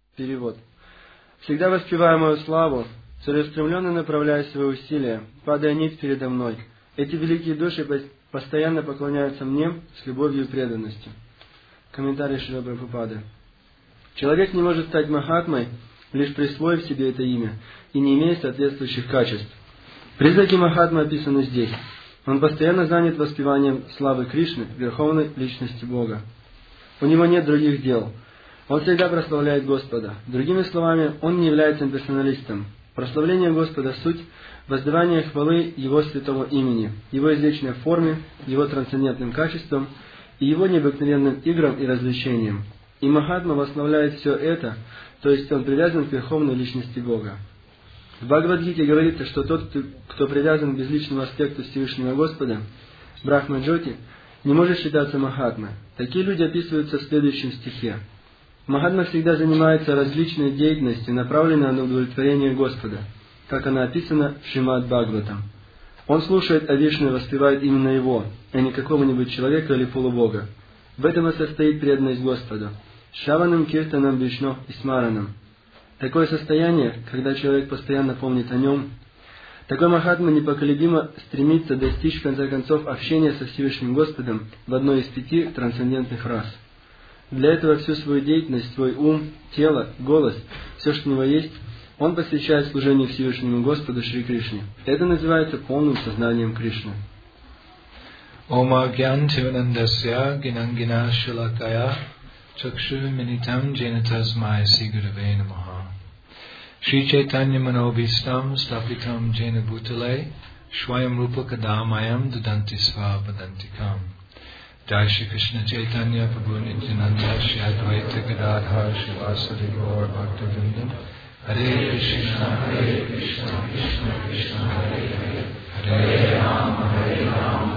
Перевод. «Всегда воспевая мою славу, целеустремленно направляя свои усилия, падая ниц передо мной. Эти великие души постоянно поклоняются мне с любовью и преданностью». Комментарий Шрила Прабхупады. Человек не может стать Махатмой, лишь присвоив себе это имя и не имея соответствующих качеств. Признаки Махатмы описаны здесь. Он постоянно занят воспеванием славы Кришны, Верховной Личности Бога. У него нет других дел. Он всегда прославляет Господа. Другими словами, он не является имперсоналистом. Прославление Господа — суть воздавания хвалы Его святого имени, Его извечной форме, Его трансцендентным качествам и Его необыкновенным играм и развлечениям. И Махатма восславляет все это, то есть он привязан к Верховной Личности Бога. В Бхагавад-гите говорится, что тот, кто привязан к безличному аспекту Всевышнего Господа, Брахма-джоти, не может считаться Махатмой. Такие люди описываются в следующем стихе. Махатма всегда занимается различной деятельностью, направленной на удовлетворение Господа, как она описана в Шримад-Бхагаватам. Он слушает о Вишну и воспевает именно Его, а не какого-нибудь человека или полубога. В этом и состоит преданность Господу. Шаванам, Киртанам, Вишну и Смаранам. Такое состояние, когда человек постоянно помнит о Нем, такой Махатма непоколебимо стремится достичь в конце концов общения со Всевышним Господом в одной из 5 трансцендентных рас. Для этого всю свою деятельность, свой ум, тело, голос, все, что у него есть, он посвящает служению Всевышнему Господу Шри Кришне. Это называется полным сознанием Кришны. Om Agyan Tivanandasya Ginangina Shilakaya Chakshu Minitam Janatasmai Sigurave Namaha Shri Chaitanya Manobhistam Stapitam Jena Bhutale Shwayam Rupa Kadamayam Dudanti Sva Vadantikam Jai Shri Krishna Chaitanya Prabhu Nityananda Shri Advaita Gadadhar Shri Vasari Gaur Bhaktivinoda Hare Krishna Krishna Krishna Hare Hare Hare Rama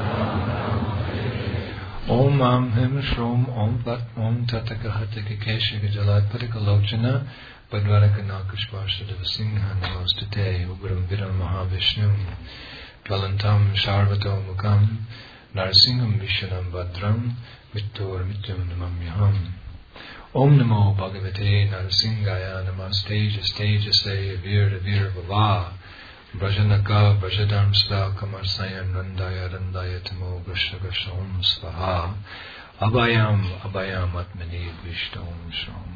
Om Mam Him Shrom Om Vat Om Tataka Hataka Keshaka Jalat Padakalochana Badvarakanakashvasha Devasingha Namostate Ugram Viram Mahavishnu Dvalantam Sharvato Mukam Narasingham Vishanam Badram Vittor Mityam Namamyaham Om Namo Bhagavate Narasinghaya Namaste Jastejase Vir Vir Vava Brajanaka Brajadharmsta Kamarsayan Randaya Randaya Tamo Grashagasha Om Svaha Abhayam Abhayam Atmani Vishta Om Shom.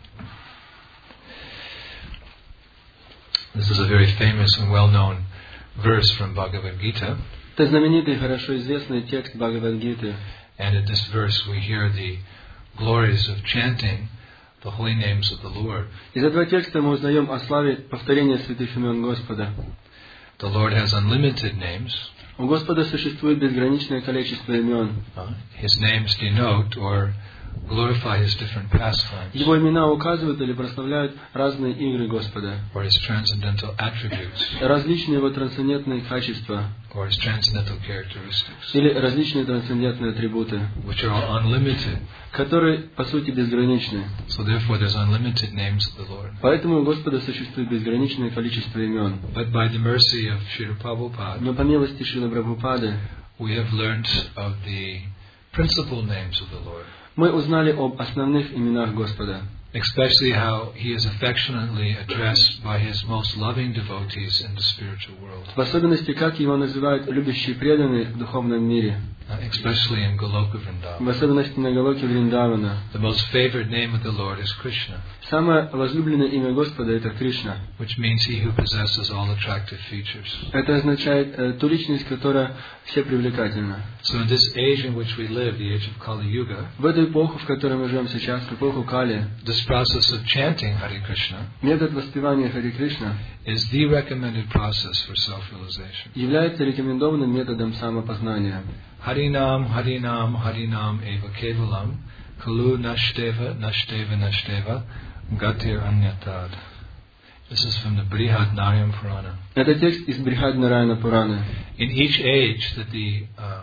This is a very famous and well-known verse from Bhagavad Gita. Это знаменитый, хорошо известный текст Бхагавад-гиты. And in this verse we hear the glories of chanting the holy names of the Lord. Из этого текста мы узнаем о славе повторения святых имен Господа. The Lord has unlimited names. У Господа существует безграничное количество имен. His names denote or glorify His different pastimes. Его имена указывают или прославляют разные игры Господа. Or His transcendental attributes. Различные его трансцендентные качества. Or His transcendental characteristics. Или различные трансцендентные атрибуты. Which are all unlimited. Которые, по сути, безграничны. So therefore there's unlimited names of the Lord. Поэтому у Господа существует безграничное количество имен. But by the mercy of Srila Prabhupada, но по милости Шрилы Прабхупады, we have learned of the principal names of the Lord. Мы узнали об основных именах Господа. Especially how He is affectionately addressed by His most loving devotees in the spiritual world. В особенности, как его называют любящие преданные в духовном мире. Especially in Goloka Vrindavan. В особенности на Галоке Вриндавана. The most favored name of the Lord is Krishna. Самое возлюбленное имя Господа — это Кришна. Which means He who possesses all attractive features. Это означает ту личность, которая все привлекательна. So in this age in which we live, the age of Kali Yuga, в эту эпоху, в которой мы живем сейчас, в эпоху Кали, this process of chanting Hare Krishna, метод воспевания Харе Кришна, is the recommended process for self-realization. Является рекомендованным методом самопознания. Harinam, Harinam, Harinam eva kevalam, kalu nashteva, nashteva, nashteva, gatir anyatad. This is from the Brihad Narayana Purana. Это текст из Брихад Нараяна Пураны. In each age that the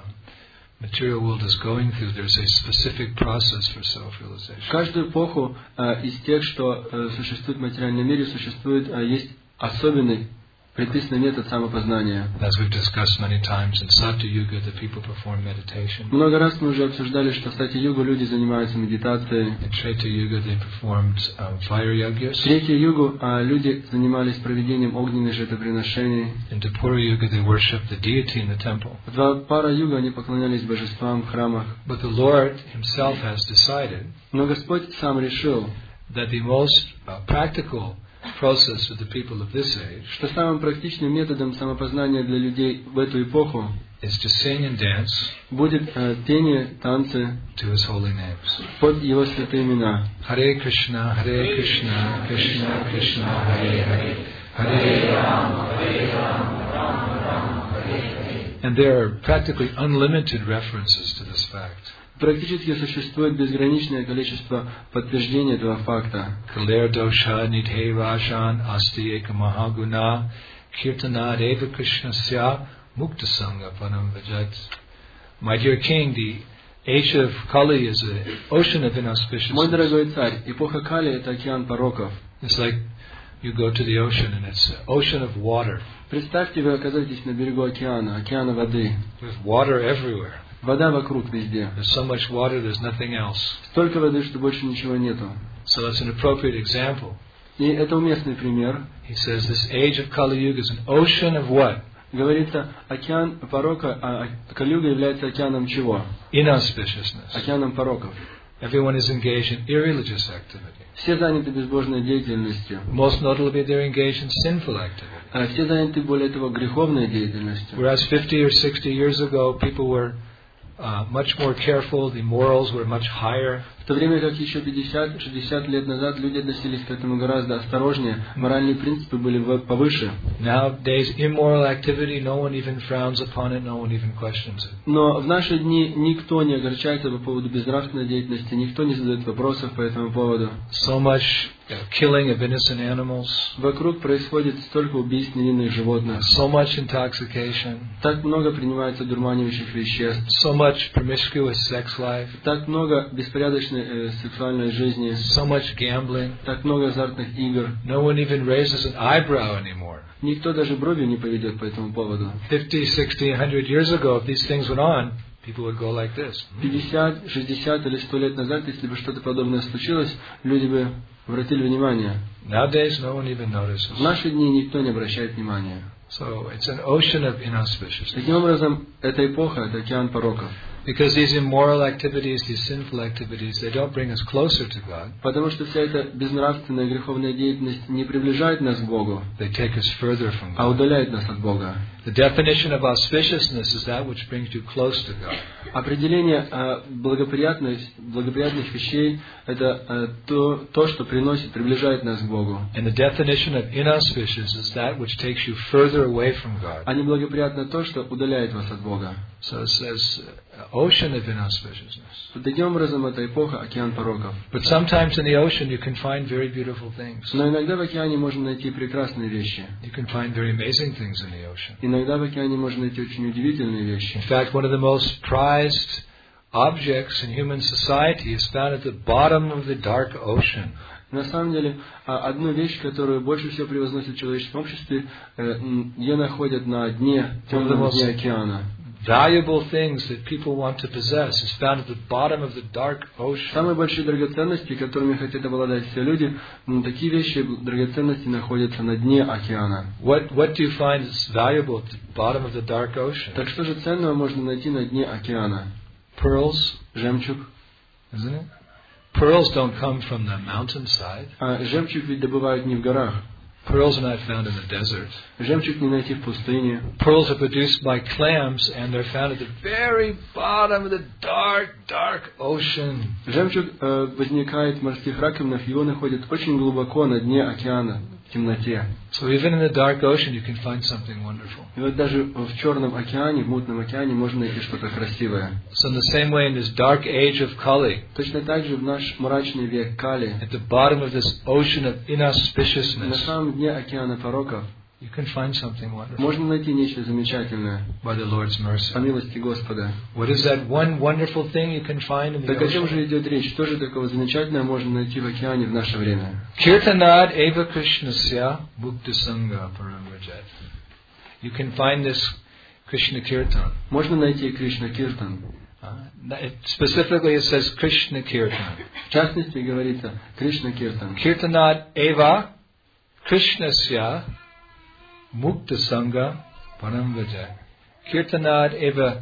material world is going through, there's a specific process for self-realization. В каждую эпоху из тех, что существует в материальном мире, есть особенный предписанный метод самопознания. As we've discussed many times, in Satya Yuga, the people perform meditation. Много раз мы уже обсуждали, что в Сатья-югу люди занимаются медитацией. In Treta Yuga, they performed fire yagyas. В Третью-югу люди занимались проведением огненных жертвоприношений. In Dwapara Yuga, they worshipped the deity in the temple. В Двапара-югу они поклонялись божествам в храмах. But the Lord Himself has decided Но Господь сам решил, that the most practical process for the people of this age что самым практичным методом самопознания для людей в эту эпоху is to sing and dance будет пение, танцы to His holy names. под Его святые имена. Hare Krishna, Krishna Krishna, Hare Hare, Hare Rama, Rama Rama, Hare Hare. And there are practically unlimited references to this fact. Практически существует безграничное количество подтверждений этого факта. Kaler dosha nidhe rajan asti eka mahaguna kirtana deva krishnasya mukta sangha panam vajat. My dear king, the age of Kali is an ocean of inauspiciousness. Мой дорогой царь, эпоха Кали – это океан пороков. It's like you go to the ocean and it's an ocean of water. Представьте, вы оказаетесь на берегу океана воды. There's water everywhere. Вода вокруг везде. There's so much water, there's nothing else. Столько воды, что больше ничего нету. So that's an appropriate example. И это уместный пример. He says this age of Kali Yuga is an ocean of what? Говорится, океан порока, Кали-юга является океаном чего? Inauspiciousness. Океаном пороков. Everyone is engaged in irreligious activity. Все заняты безбожной деятельностью. Most notably, they're engaged in sinful activity. Все заняты, более того, греховной деятельностью. Whereas 50 or 60 years ago, people were much more careful, the morals were much higher. В то время как еще 50-60 лет назад люди относились к этому гораздо осторожнее, моральные принципы были повыше. Nowadays, immoral activity, no one even frowns upon it, no one even questions it. Но в наши дни никто не огорчается по поводу безнравственной деятельности, никто не задает вопросов по этому поводу. So much killing of innocent animals. Вокруг происходит столько убийств невинных животных. So much intoxication. Так много принимается дурманивающих веществ. So much promiscuous sex life. Так много беспорядочной сексуальной жизни. So much gambling. Так много азартных игр. No one even raises an eyebrow anymore. Никто даже бровью не поведет по этому поводу. 50, 60, 100 years ago, if these things went on, people would go like this. 50, 60 или 100 лет назад, если бы что-то подобное случилось, люди бы обратили внимание. Nowadays, no one even notices. В наши дни никто не обращает внимания. So it's an ocean of inauspiciousness. Таким образом, эта эпоха – это океан пороков. Because these immoral activities, these sinful activities, they don't bring us closer to God. Потому что вся эта безнравственная греховная деятельность не приближает нас к Богу, They take us further from а God. удаляет нас от Бога. The definition of auspiciousness is that which brings you close to God. Определение благоприятных вещей – это то, что приближает нас к Богу. And the definition of inauspicious is that which takes you further away from God. А неблагоприятно то, что удаляет вас от Бога. So it says ocean of inauspiciousness. Таким образом, эта эпоха – океан пороков. But sometimes in the ocean you can find very beautiful things. Но иногда в океане можно найти прекрасные вещи. You can find very amazing things in the ocean. Иногда в океане можно найти очень удивительные вещи. In fact, one of the most prized objects in human society is found at the bottom of the dark ocean. На самом деле, одну вещь, которую больше всего превозносит в человеческом обществе, ее находят на дне, темном дне океана. Valuable things that people want to possess is found at the bottom of the dark ocean. Самые большие драгоценности, которыми хотят обладать все люди, такие вещи, драгоценности находятся на дне океана. What do you find is valuable at the bottom of the dark ocean? Так что же ценного можно найти на дне океана? Pearls, Жемчуг. isn't it? Pearls don't come from the mountainside. Жемчуг ведь добывают не в горах. Pearls are not found in the desert. Жемчуг не найти в пустыне. Pearls are produced by clams and they're found at the very bottom of the dark, dark ocean. Жемчуг возникает в морских раковинах, его находят очень глубоко на дне океана, в темноте. So even in the dark ocean you can find something wonderful. И вот даже в черном океане, в мутном океане можно найти что-то красивое. So in the same way in this dark age of Kali, Точно так же в наш мрачный век Кали, at the bottom of this ocean of на inauspiciousness, самом дне океана пороков, You can find something wonderful Можно найти нечто замечательное by the Lord's mercy. по милости Господа. What is that one wonderful thing you can find in the Так о чем ocean? же идет речь? Что же такого замечательного можно найти в океане в наше время? Kirtanad eva Krishnasya mukta sangha paramrajat. You can find this Krishna Kirtan. Можно найти Кришна Киртан. Specifically it says Krishna Kirtan. В частности говорится Кришна Киртан. Kirtanad eva Krishnasya mukta sangha paramrajat. Kirtanad eva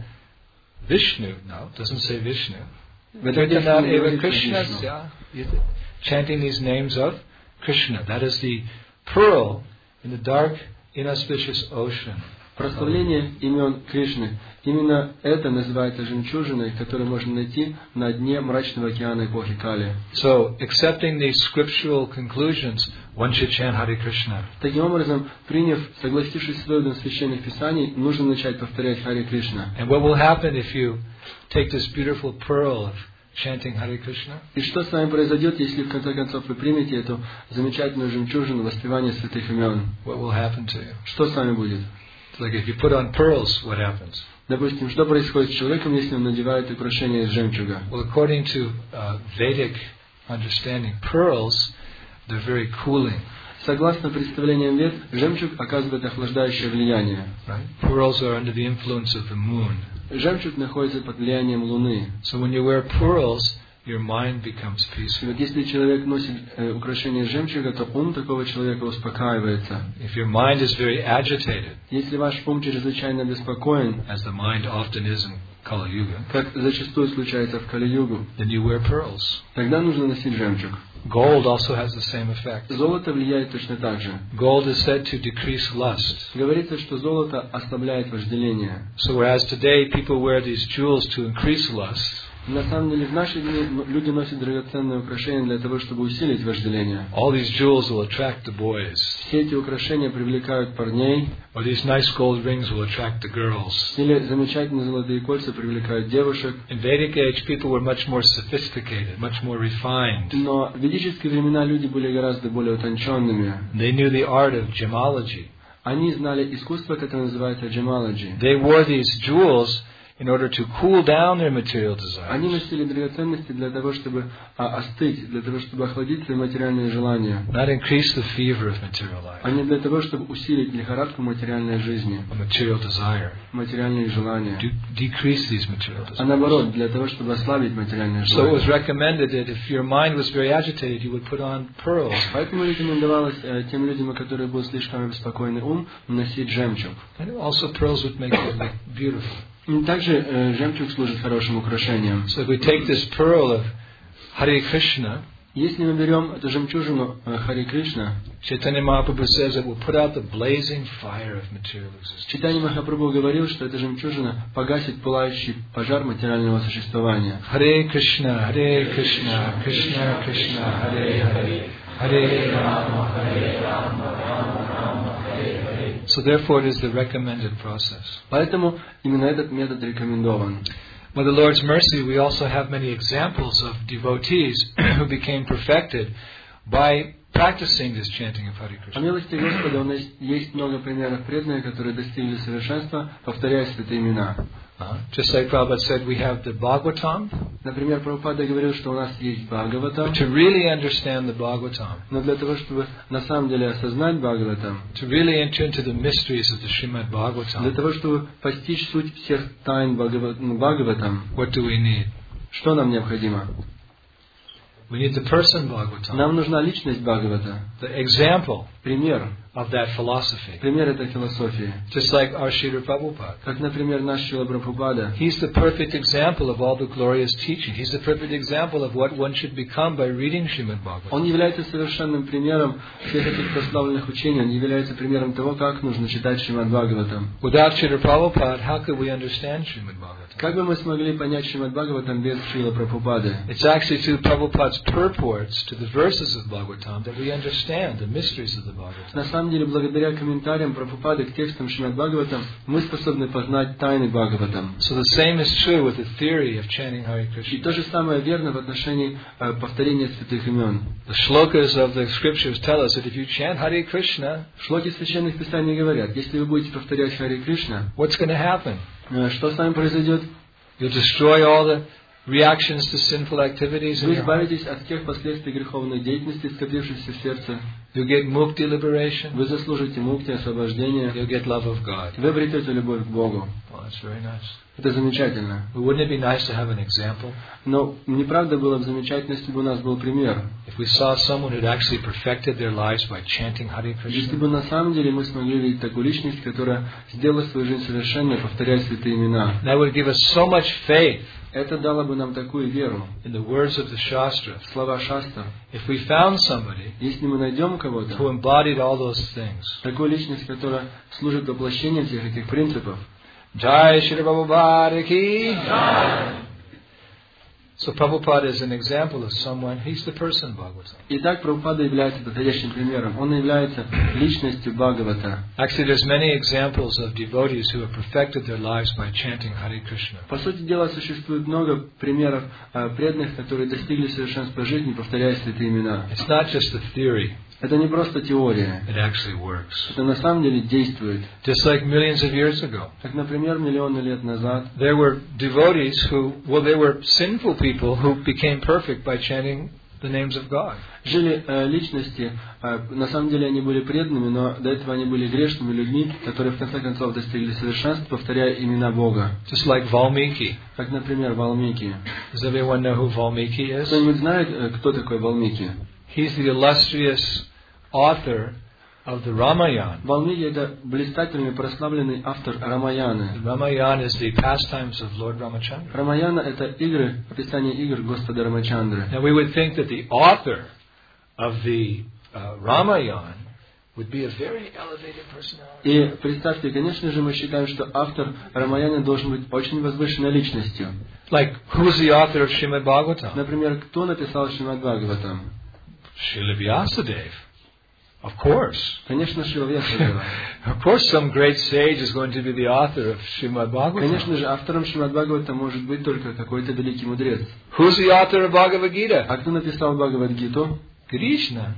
Vishnu. No, it doesn't say Vishnu. Kirtanad eva Krishnasya. Chanting these names of Krishna. That is the pearl in the dark, inauspicious ocean. Прославление имен Кришны. Именно это называется жемчужиной, которую можно найти на дне мрачного океана эпохи Кали. So, accepting these scriptural conclusions, one should chant Hare Krishna. Таким образом, согласившись с выводом священных писаний, нужно начать повторять Харе Кришна. And what will happen if you take this beautiful pearl of chanting Hare Krishna? И что с вами произойдет, если в конце концов вы примете эту замечательную жемчужину воспевания святых имен? What will happen to you? Что с вами будет? It's like if you put on pearls, what happens? Допустим, что происходит с человеком, если он надевает украшение из жемчуга? Well, according to Vedic understanding, pearls, they're very cooling. Согласно представлениям Вед, жемчуг оказывает охлаждающее влияние. Right? Pearls are under the influence of the moon. Жемчуг находится под влиянием Луны. So when you wear pearls, your mind becomes peaceful. Вот если человек носит украшение из жемчуга, то ум такого человека успокаивается. If your mind is very agitated, Если ваш ум чрезвычайно беспокоен, as the mind often is in Kali Yuga, как зачастую случается в Кали-югу, then you wear pearls. тогда нужно носить жемчуг. Gold also has the same effect. Золото влияет точно так же. Gold is said to decrease lust. Говорится, что золото ослабляет вожделение. So whereas today people wear these jewels to increase lust, На самом деле, в наши дни люди носят драгоценные украшения для того, чтобы усилить вожделение. all these jewels will attract the boys. Все эти украшения привлекают парней, Or these nice gold rings will attract the girls. или замечательные золотые кольца привлекают девушек. In Vedic age, people were much more sophisticated, much more refined. Но в ведические времена люди были гораздо более утонченными. They knew the art of gemology. Они знали искусство, которое называется джемалоджи. They wore these jewels in order to cool down their material Они desires. носили драгоценности для того, чтобы остыть, для того, чтобы охладить свои материальные желания, Not increase the fever of material life, а не для того, чтобы усилить лихорадку материальной жизни, or material desire. материальные желания, Decrease these material а desires. наоборот, для того, чтобы ослабить материальные So it was желания. recommended that if your mind was very agitated, you would put on pearls. Поэтому рекомендовалось тем людям, у которых был слишком беспокойный ум, носить жемчуг. And also pearls would make you look beautiful. И также жемчуг служит хорошим украшением. So if we take this pearl of Hare Krishna, Если мы берем эту жемчужину Харе Кришна, Chaitanya Mahaprabhu says it will put out the blazing fire of material existence. Чайтанья Махапрабху говорил, что эта жемчужина погасит пылающий пожар материального существования. Hare Krishna, Krishna Krishna, Hare Hare, Hare Rama, Rama, Hare Hare. So therefore it is the recommended process. Поэтому именно этот метод рекомендован. By the Lord's mercy, we also have many examples of devotees who became perfected by practicing this chanting of Hare По Krishna. милости Господа у нас есть много примеров преданных, которые достигли совершенства, повторяя святые имена. Just like Prabhupada said, we have the Bhagavatam. Например, Прабхупада говорил, что у нас есть Бхагаватам, But to really understand the Bhagavatam, но для того, чтобы на самом деле осознать Бхагаватам, to really enter into the mysteries of the Srimad для Bhagavatam, того, чтобы постичь суть всех тайн Бхагаватам, what do we need? что нам необходимо? We need the person Bhagavatam, Нам нужна личность Бхагавата, the example пример, of that philosophy. пример этой философии. Just like our Srila Prabhupada. Как, например, наш Шрила Прабхупада. He's the perfect example of all the glorious teaching. He's the perfect example of what one should become by reading Srimad Bhagavatam. Он является совершенным примером всех этих прославленных учений. Он является примером того, как нужно читать Шримад Бхагаватам. Without Srila Prabhupada, how could we understand Srimad Bhagavatam? Как бы мы смогли понять Шримад Бхагаватам без Шрила Прабхупады? It's actually through Prabhupada's Prabhupada's purports to the verses of Bhagavatam that we understand the mysteries of the Bhagavatam. На самом деле, благодаря комментариям Прабхупады к текстам Шримад Бхагаватам, мы способны познать тайны Бхагаватам. So the same is true with the theory of chanting Hare И то Krishna. же самое верно в отношении повторения святых имен. The shlokas of the scriptures tell us that if you chant Hare Krishna, Шлоки священных писаний говорят, если вы будете повторять Харе Кришна, what's going to happen? что с вами произойдет? You'll destroy all the reactions to sinful activities in Вы your heart. избавитесь от тех последствий греховной деятельности, скопившихся в сердце. You'll get mukti liberation. Вы заслужите мукти, освобождение. You'll get love of God. Вы обретете любовь к Богу. Well, that's very nice. Это замечательно. But wouldn't it be nice to have an example? Но не правда было бы замечательно, если бы у нас был пример. If we saw someone who'd actually perfected their lives by chanting Hare Если Krishna, бы на самом деле мы смогли видеть такую личность, которая сделала свою жизнь совершенной, повторяя святые имена, that would give us so much faith это дало бы нам такую веру in the words of the Shastra. в слова Шастра. If we found somebody Если мы найдем who кого-то, embodied all those things. такую личность, которая служит воплощением всех этих принципов. Jai Shri Prabhupada ki. So Prabhupada is an example of someone, he's the person Bhagavatam. Итак, Прабхупада является подходящим примером. Он является личностью Бхагавата. Actually, there's many examples of devotees who have perfected their lives by chanting Hare Krishna. По сути дела, существует много примеров преданных, которые достигли совершенства жизни, повторяя святые имена. It's not just a theory, Это не просто теория. it actually works. Это на самом деле действует. Just like millions of years ago, Как, например, миллионы лет назад there were devotees who, well, they were sinful people who became perfect by chanting the names of God. жили личности, на самом деле они были преданными, но до этого они были грешными людьми, которые в конце концов достигли совершенства, повторяя имена Бога. Just like Valmiki. Как, например, Валмики. Does everyone know who Valmiki is? Кто-нибудь знает, кто такой Валмики? He's the illustrious author of the Ramayana. Валмики — это блистательный, прославленный автор Рамаяны. Ramayana is the pastimes of Lord Ramachandra. Рамаяна — это игры, описание игр Господа Рамачандры. Now we would think that the author of the Ramayana would be a very elevated personality. И представьте, конечно же, мы считаем, что автор Рамаяны должен быть очень возвышенной личностью. Like, who's the author of Srimad Bhagavatam? Например, кто написал Шримад Бхагаватам? Srila Vyasadeva. Of course. Конечно, Шрила Вьясадева. Of course some great sage is going to be the author of Srimad Bhagavatam. Конечно же, автором Шримад Бхагавата может быть только какой-то великий мудрец. Who's the author of Bhagavad Gita? А кто написал Бхагавад-гиту? Krishna.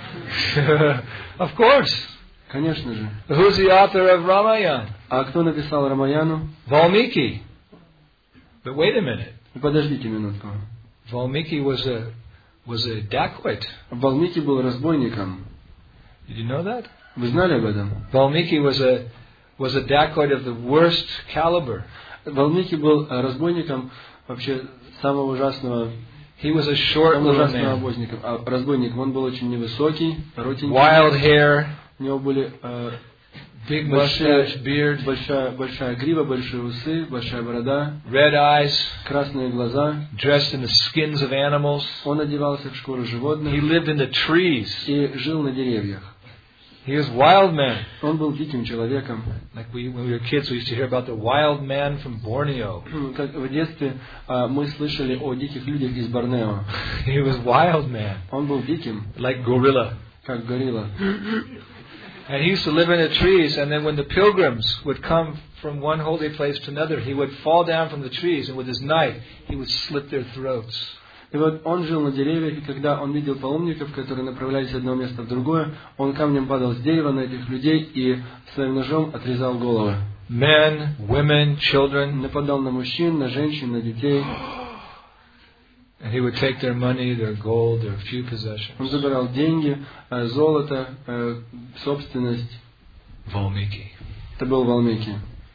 Of course. Конечно же. Who's the author of Ramayana? А кто написал Рамаяну? Valmiki. But wait a minute. Подождите минутку. Valmiki was a dacoit. Валмики был разбойником. Did you know that? Вы знали об этом? Valmiki was a dacoit of the worst caliber. Валмики был разбойником вообще самого ужасного. He was a short Самого little ужасного man. разбойником. Он был очень невысокий, коротенький. Wild hair, У него были big mustache, beard, большая грива, большие усы, большая борода, red eyes, красные глаза. dressed in the skins of animals. Он одевался в шкуру He животных lived in the trees. и жил на деревьях. He was wild man. Он был диким человеком. Like when we were kids, we used to hear about the wild man from Borneo. Как в детстве мы слышали о диких людях из Борнео. He was wild man, Он был диким, like gorilla. как горилла. And he used to live in the trees, and then when the pilgrims would come from one holy place to another, he would fall down from the trees, and with his knife, he would slit their throats. И вот он жил на деревьях, и когда он видел паломников, которые направлялись с одного места в другое, он камнем падал с дерева на этих людей и своим ножом отрезал головы. Men, women, children. Нападал на мужчин, на женщин, на детей. And he would take their money, their gold, their few Он possessions. забирал деньги, золото, собственность. Valmiki. Это был Валмики.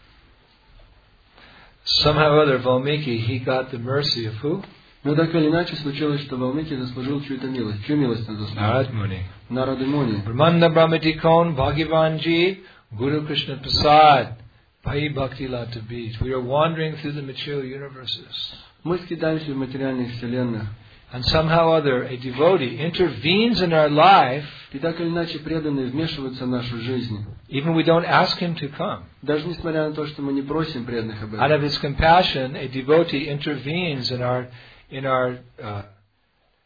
Somehow or other, Valmiki, he got the mercy of who? Но так или иначе случилось, что Валмики заслужил чью-то милость. Чью милость он заслужил? Narad Muni. Нарады Муни. Brahmanda Brahmatikon Bhagavanji Guru Krishna Prasad Bhai Bhakti Lata Beach. We are wandering through the material universes. Мы скитаемся в материальных вселенных. And somehow or other, a devotee intervenes in our life, И так или иначе преданные вмешиваются в нашу жизнь. even we don't ask him to come. Даже несмотря на то, что мы не просим преданных об Out этом. of his compassion, a devotee intervenes in our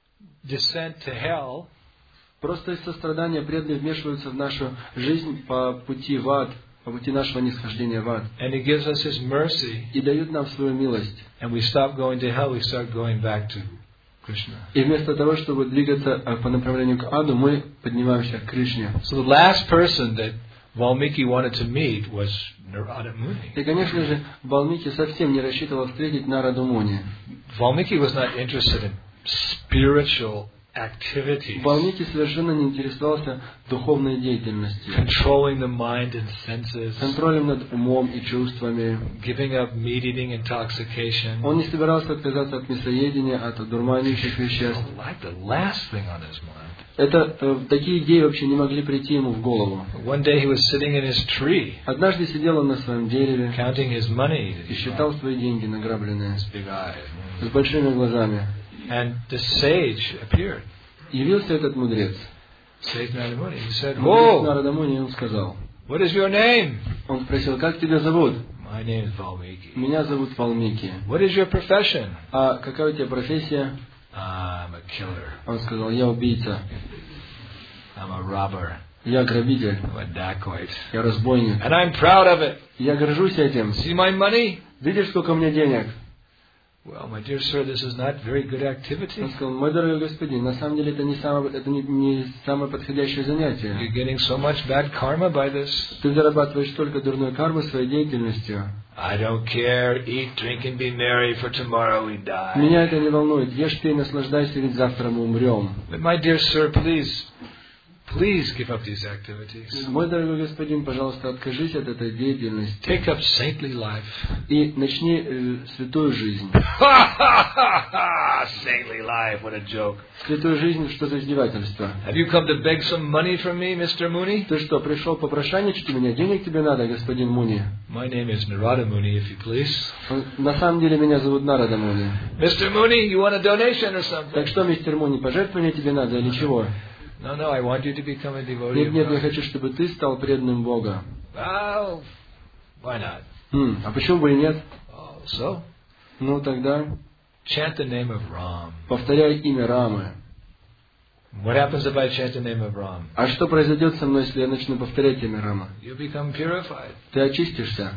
descent to hell, просто из сострадания преданные вмешиваются в нашу жизнь по пути в ад, по пути нашего нисхождения в ад. and He gives us His mercy, И дают нам свою милость. and we stop going to hell, we start going back to Krishna. И вместо того, чтобы двигаться по направлению к аду, мы поднимаемся к Кришне. So the last person that Valmiki wanted to meet was Narada Muni. И, конечно же, Валмики совсем не рассчитывал встретить Нараду Муни. Valmiki was not interested in spiritual activities, Валмики совершенно не интересовался духовной деятельностью, controlling the mind and senses, контролем над умом и чувствами. giving up meat-eating intoxication. Он не собирался отказаться от мясоедения, от одурманивающих веществ. Like the last thing on his mind. Такие идеи вообще не могли прийти ему в голову. One day he was sitting in his tree, Однажды сидел он на своем дереве counting his money, и считал свои деньги награбленные his big eyes. с большими глазами. And the sage appeared, Явился этот мудрец. Sage Narada Muni. He said, Мудрец "Whoa, Нарада Муни, и он сказал. what is your name?" Он спросил, как тебя зовут? My name is Valmiki. Меня зовут Валмики. What is your profession? А какая у тебя профессия? I'm a killer. Он сказал, я убийца, I'm a robber. я грабитель, I'm a dacoit. я разбойник. And I'm proud of it. Я горжусь этим. See my money? Видишь, сколько у меня денег? Well, my dear sir, this is not very good Он activity. сказал, мой дорогой господин, на самом деле это не самое подходящее занятие. You're getting so much bad karma by this. Ты зарабатываешь столько дурной кармы своей деятельностью. I don't care. Eat, drink, and be merry, for tomorrow we die. Меня это не волнует. Ешь, пей, наслаждайся, ведь завтра мы умрем. But my dear sir, please give up these activities. Мой дорогой господин, пожалуйста, откажись от этой деятельности Take up saintly life. и начни святую жизнь. Saintly life, what a joke. Святую жизнь, что за издевательство? Have you come to beg some money from me, Mr. Muni? Ты что, пришел попрошайничать у меня? Денег тебе надо, господин Муни? My name is Narada Muni, if you please. На самом деле меня зовут Нарада Муни. Mr. Muni, you want a donation or Так something? что, мистер Муни, пожертвование тебе надо или чего? No, I want you to become a devotee Нет, of нет, я God. хочу, чтобы ты стал преданным Бога. Well, why not? А почему бы и нет? Oh, so, Ну тогда chant the name of Ram. повторяй имя Рамы. What happens if I chant the name of Ram? А что произойдет со мной, если я начну повторять имя Рама? You become purified. Ты очистишься.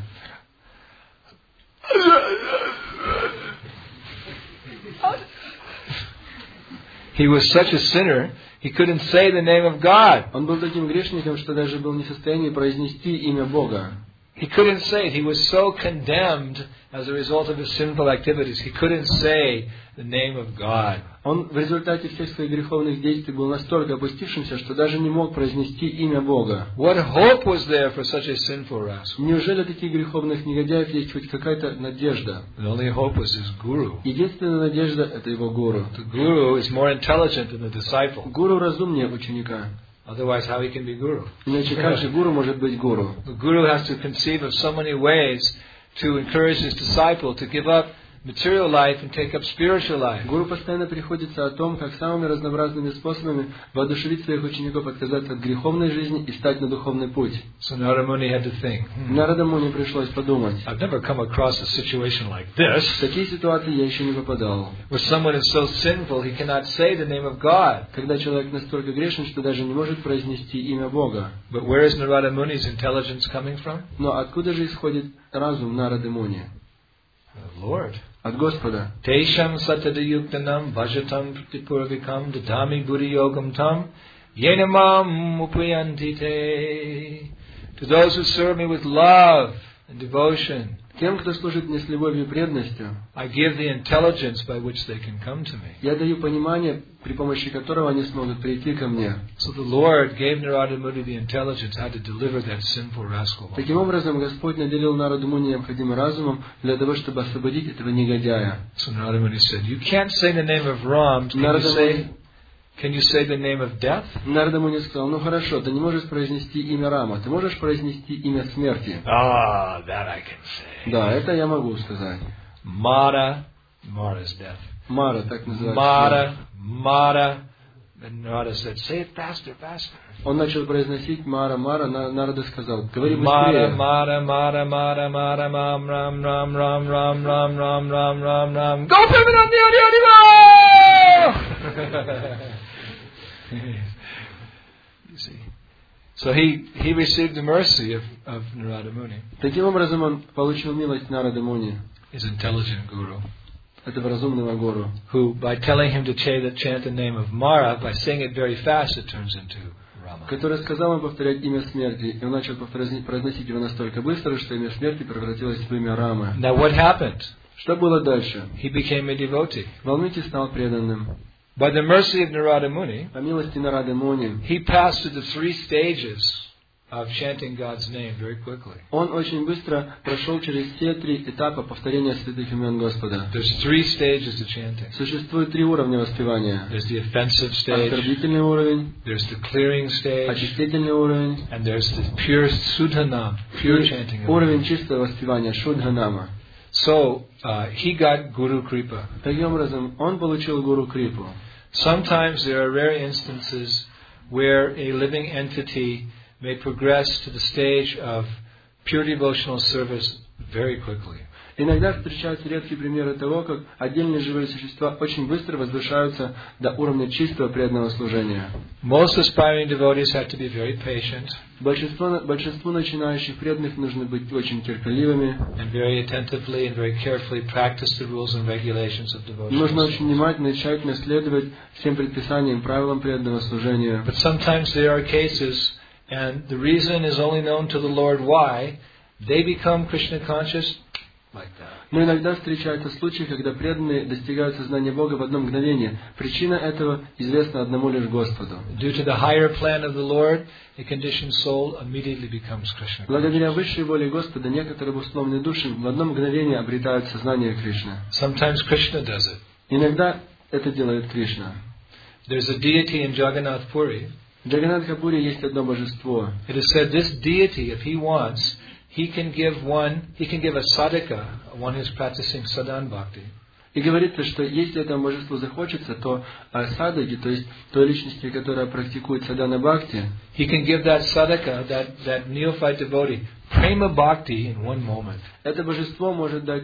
He was such a sinner, he couldn't say the name of God. Он был таким грешником, что даже был не в состоянии произнести имя Бога. He couldn't say it. He was so condemned as a result of his sinful activities. He couldn't say the name of God. Он в результате всех своих греховных действий был настолько опустившимся, что даже не мог произнести имя Бога. What hope was there for such a sinful rascal? Неужели таких греховных негодяев есть хоть какая-то надежда? The only hope was his guru. Единственная надежда – это его гуру. The guru is more intelligent than the disciple. Гуру разумнее ученика. Otherwise, how he can be guru? Иначе как же гуру может быть гуру? The guru has to conceive of so many ways to encourage his disciple to give up material life and take up spiritual life. Гуру постоянно приходится о том, как самыми разнообразными способами воодушевить своих учеников отказаться от греховной жизни и стать на духовный путь. So Narada Muni had to think, Нарада Муни пришлось подумать. I've never come across a situation like this, В такие ситуации я еще не попадал. where someone is so sinful he cannot say the name of God. Когда человек настолько грешен, что даже не может произнести имя Бога. But where is Narada Muni's intelligence coming from? Но откуда же исходит разум Нарады Муни? The Lord. От Господа. Tesham satadayuktanam vajatam pratipurvikam dadami buddhi yogam tam yenamam upayantite. To those who serve me with love and devotion, Тем, кто служит мне с любовью и преданностью, I give the intelligence by which they can come to me. я даю понимание, при помощи которого они смогут прийти ко мне. So the Lord gave Narada Muni the intelligence how to deliver that sinful rascal. Таким образом, Господь наделил Нараду Муни необходимым разумом для того, чтобы освободить этого негодяя. So Narada Muni said, you can't say the name of Ram. Can you say the name of death? Нарада Муни сказал, ну хорошо, ты не можешь произнести имя Рама, ты можешь произнести имя смерти. Ah, that I can say. Да, это я могу сказать. Mara is death. Мара, так называется. Mara. And Narada said, say it faster. Он начал произносить Мара, Нарада сказал, говори быстрее. Mara, Ram. Go Premanandi. You see. So he received the mercy of Narada Muni. Таким образом, он получил милость Нарады Муни, His intelligent guru, этого разумного гуру, who, by telling him to chant the name of Mara, by saying it very fast, it turns into Rama. который сказал ему повторять имя смерти, и он начал произносить его настолько быстро, что имя смерти превратилось в имя Рамы. Now what happened? Что было дальше? He became a devotee. Валмики стал преданным. By the mercy of Narada Muni, По милости Нарады Муни, he passed through the 3 stages of chanting God's name very quickly. он очень быстро прошел через все 3 этапа повторения святых имен Господа. There's 3 stages of chanting. Существует 3 уровня воспевания. There's the offensive stage, Оскорбительный уровень, there's the clearing stage, очистительный уровень, and there's the pure Sudhanam, pure chanting of уровень God. чистого воспевания, Шудханама. So, he got Guru Kripa. Таким образом, он получил Гуру Крипу. Sometimes there are rare instances where a living entity may progress to the stage of pure devotional service very quickly. Иногда встречаются редкие примеры того, как отдельные живые существа очень быстро возвышаются до уровня чистого преданного служения. Most aspiring devotees have to be very patient Большинству начинающих преданных нужно быть очень терпеливыми. and very attentively and very carefully practice the rules and regulations of Нужно devotion. очень внимательно и тщательно следовать всем предписаниям и правилам преданного служения. But sometimes there are cases, and the reason is only known to the Lord why, they become Krishna conscious like that. Но иногда встречаются случаи, когда преданные достигают сознания Бога в одно мгновение. Причина этого известна одному лишь Господу. Due to the higher plan of the Lord, a conditioned soul immediately becomes Krishna conscious. Благодаря высшей воле Господа некоторые обусловленные души в одно мгновение обретают сознание Кришны. Sometimes Krishna does it. Иногда это делает Кришна. There's a deity in Jagannath Puri. В Джаганнатхапуре есть одно божество. It is said this deity, if he wants, he can give a sadhaka, one who's practicing sadhan bhakti. И говорится, что если этому божеству захочется, то садаги, то есть той личности, которая практикует садхана бхакти, He can give that sadhaka, that neophyte devotee, prema bhakti in one moment. это божество может дать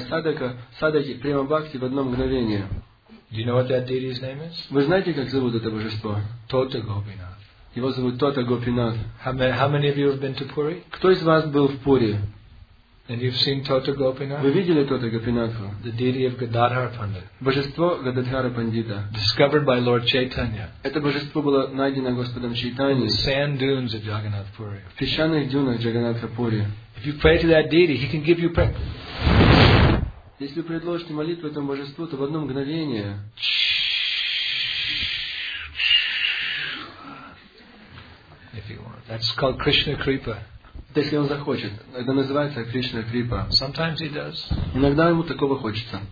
садаги према бхакти в одно мгновение. Do you know what that deity's name is? Вы знаете, как зовут это божество? Tota Gopinath. Его зовут Тота Гопинат. How many of you have been to Puri? Кто из вас был в Пури? And you've seen Tota Вы Gopinath? видели Тота Гопинатху? The deity of Gadadhar Pandit. Божество Гададхара Пандита. Discovered by Lord Chaitanya. Это божество было найдено Господом In Чайтаньей the sand dunes of Jagannath Puri. в песчаных дюнах Джаганнатха-Пури. If you pray to that deity, he can give you prayer. Если вы предложите молитву этому божеству, то в одно мгновение If you want. That's called Krishna Kripa. если он захочет. Это называется Кришна Крипа. Sometimes he does. Иногда ему такого хочется.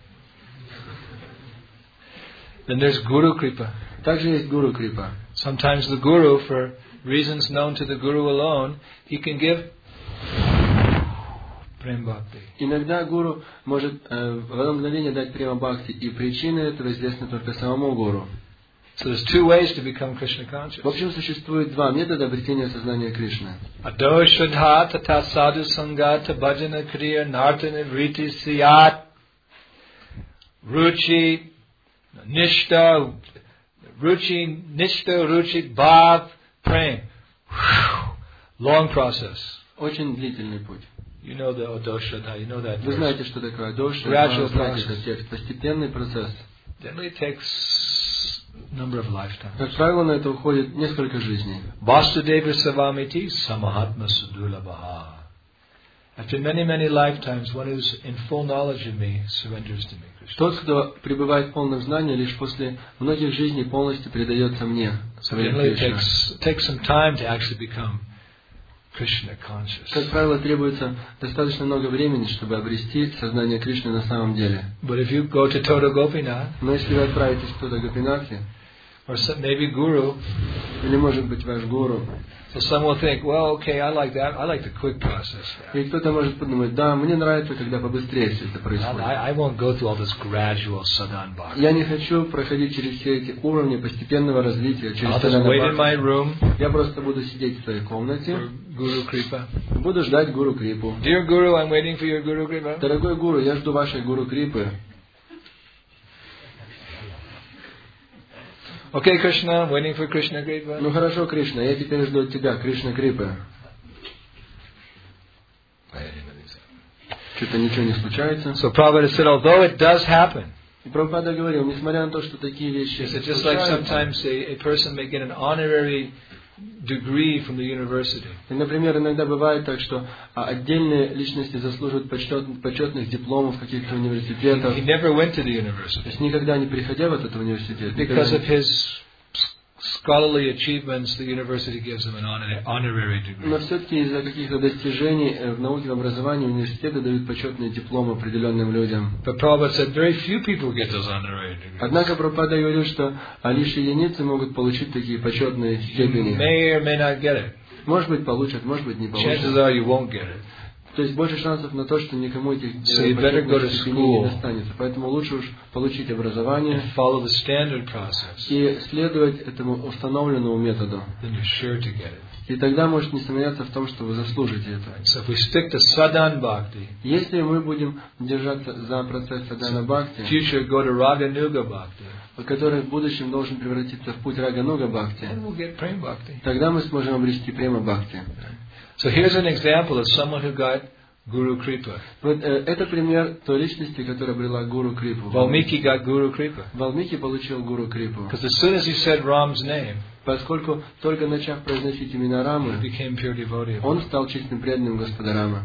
Then there's Guru Kripa. Также есть Гуру Крипа. Sometimes the Guru, for reasons known to the Guru alone, he can give Prem Bhakti. Иногда гуру может в одно мгновение дать према бхакти, и причины этого известны только самому гуру. So there's 2 ways to become Krishna conscious. В общем, существует 2 метода обретения сознания Кришны. Ado Shraddha Tata Sadhu Sangata Bhajana Kriya Nartana Riti Siyat Ruchi Nishta Ruchi Bhav Prem. Long process. Очень длительный путь. You know the Ado Shraddha, you know that Вы verse. знаете, что такое доша, Gradual знаете process. этот текст. Постепенный процесс. Generally takes a number of lifetimes. Как правило, на это уходит несколько жизней. Vasudeva Savamiti Samahatma Sudulabhaha. After many lifetimes, one who's in full knowledge of me surrenders to me. Krishna. Тот, кто пребывает в полном знании, лишь после многих жизней полностью предается мне. So generally takes some time to actually become Krishna conscious. Как правило, требуется достаточно много времени, чтобы обрести сознание Кришны на самом деле. But if you go to Tota Gopinath, Но если вы отправитесь в Тота Гопинатхи, or maybe Guru, или, может быть, ваш гуру, so some will think, well, okay, I like that. I like the quick process. и кто-то может подумать, да, мне нравится, когда побыстрее все это происходит. I won't go through all this gradual sadhan bhakti. Я не хочу проходить через все эти уровни постепенного развития, через I'll just wait in my room Я просто буду сидеть в своей комнате, for Guru Kripa. буду ждать Гуру Крипу. Dear Guru, I'm waiting for your Guru Kripa. Дорогой Гуру, я жду вашей Гуру Крипы. Okay, Krishna, I'm waiting for Krishna Kripa. Ну хорошо, Кришна, я теперь жду от тебя, Кришна Крипы. Что-то ничего не случается. So Prabhupada said, although it does happen, И Прабхупада говорил, несмотря на то, что такие вещи he said, just like случаются, sometimes a person may get an honorary degree from the university. и, например, иногда бывает так, что отдельные личности заслуживают почетных дипломов каких-то университетов. He never went to the То university есть никогда не приходя в этот университет. because of his scholarly achievements. The university gives him an honorary degree. Но все-таки из-за каких-то достижений в науке, в образовании университеты дают почетные дипломы определенным людям. But Prabhupada said very few people get those honorary degrees. Однако Прабхупада говорил, что лишь единицы могут получить такие почетные You степени. may or may not get it. Может быть, получат, может быть, не Chances получат. are you won't get it. То есть больше шансов на то, что никому этих So you better go to почетных степеней не school. достанется. Поэтому лучше уж получить образование And follow the standard process. и следовать этому установленному методу. Then you're sure to get it. И тогда может не сомневаться в том, что вы заслужите это. So if we stick to sadhan bhakti, Если мы будем держаться за процесс садхана бхакти, future go to raganuga bhakti, который в будущем должен превратиться в путь рагануга бхакти, then we'll get prem bhakti. тогда мы сможем обрести према бхакти. So here's an example of someone who got Guru Kripa. Вот это пример той личности, которая обрела Гуру Крипу. Valmiki got Guru Kripa. Валмики получил Гуру Крипу. Because as soon as he said Ram's name, Поскольку только начав произносить имена he Рамы, became pure devotee of он Ram. стал чистым преданным Господа Рамы.